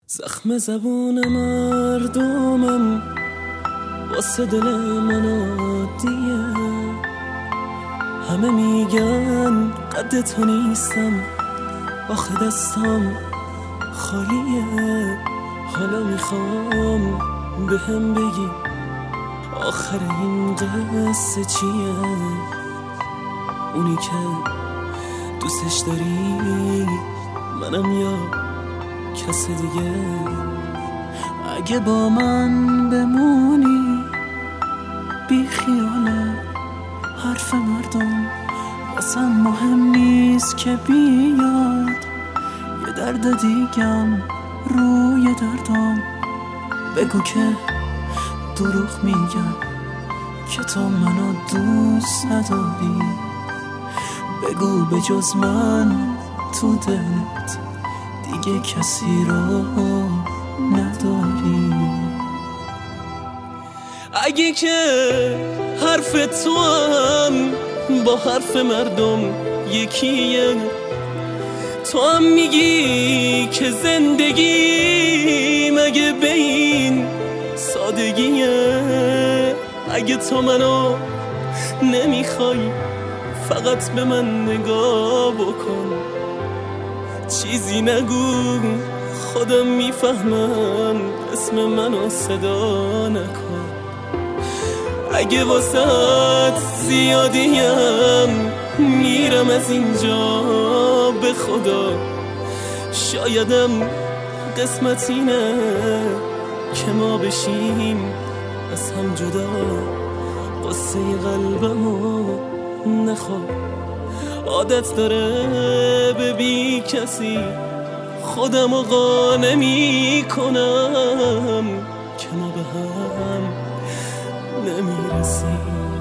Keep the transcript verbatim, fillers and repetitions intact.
زخم زبون مردمم واسه دل من عادیه. همه میگن قد تو نیستم، آخه دستم خالیه. حالا میخوام به هم بگی آخر این قصه چیه؟ اونی که دوستش داری منم یا کس دیگه؟ اگه با من بمونی بی خیال حرف مردم، اصلا مهم نیست که بیاد یه درد دیگم روی دردم. بگو که دروغ میگم که تو منو دوست نداری. بگو به جز من تو دلت دیگه کسی رو نداری. اگه که حرف تو هم با حرف مردم یکیه، تو هم میگی که زندگی مگه به این سادگیه. اگه تو منو نمیخوای فقط به من نگاه بکن، چیزی نگو خودم میفهمم، اسم منو صدا نکن. اگه واسط زیادیم میرم از اینجا به خدا، شایدم قسمت اینه که ما بشیم از هم جدا. قصه قلبمو نخواه، عادت داره به بی کسی خودمو قانع میکنم که ما به هم نمیرسیم.